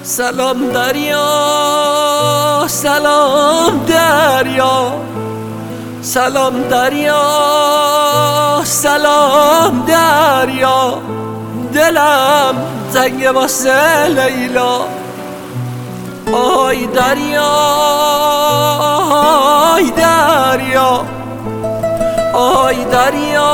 سلام دریا، سلام دریا، سلام دریا، سلام دریا. دلم تنگ واسه لیلا. آی دریا، آی دریا، آی دریا،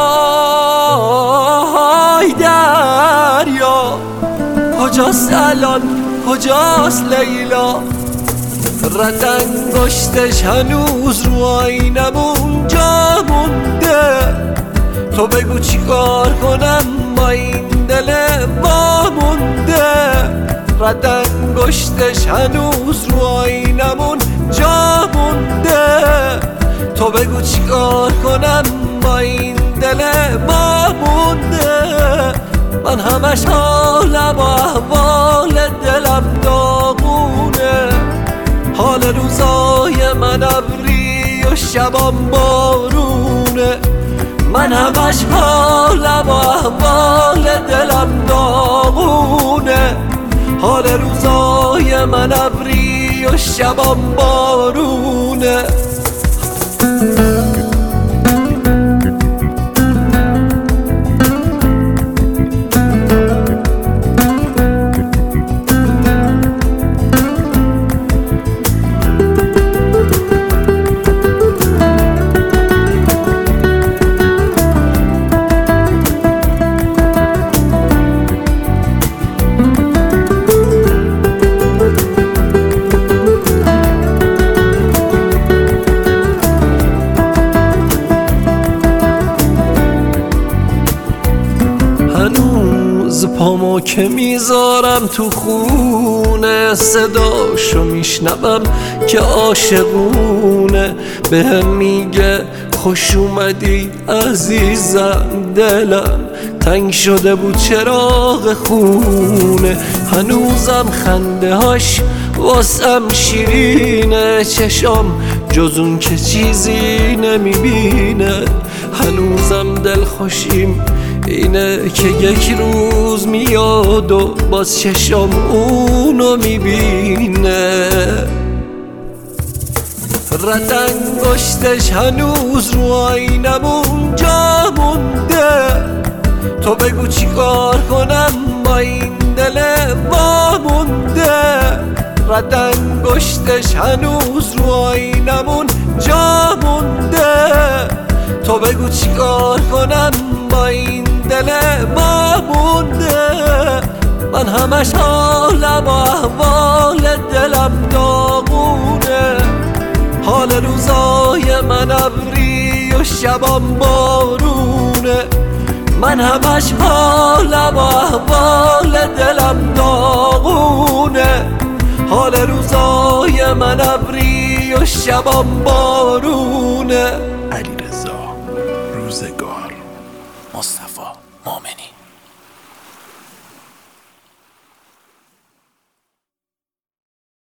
آی دریا. کجاست الان، کجاست لیلا؟ رد انگشتش هنوز رو آینمون جا مونده. تو بگو چی کار کنم با این دل وامونده. رد انگشتش هنوز رو آینمون جا مونده. تو بگو چی کار کنم با این دل وامونده. من همش حالم و احوال دلم داغونه. حال روزای من ابری و شبام بارونه. من همش حالم و احوال دلم داغونه. حال روزای من ابری و شبام بارونه. هنوز پامو که میذارم تو خونه، صداشو میشنوم که عاشقونه. بهم میگه خوش اومدی عزیزم، دلم تنگ شده بود چراغ خونه. هنوزم خنده هاش واسم شیرینه، چشام جز اون که چیزی نمیبینه. هنوزم دل خوشیم اینه که یک روز میاد و باز چشام اونو میبینه. رد انگشتش هنوز رو آینمون جا مونده. تو بگو چی کار کنم با این دل وامونده. رد انگشتش هنوز رو آینمون جا مونده. تو بگو چی کار کنم با این دل وامونده. من همش حالم و احوال دلم داغونه. حال روزای من ابری و شبام بارونه. من همش حالم و احوال دلم داغونه. حال روزای من ابری و شبام بارونه.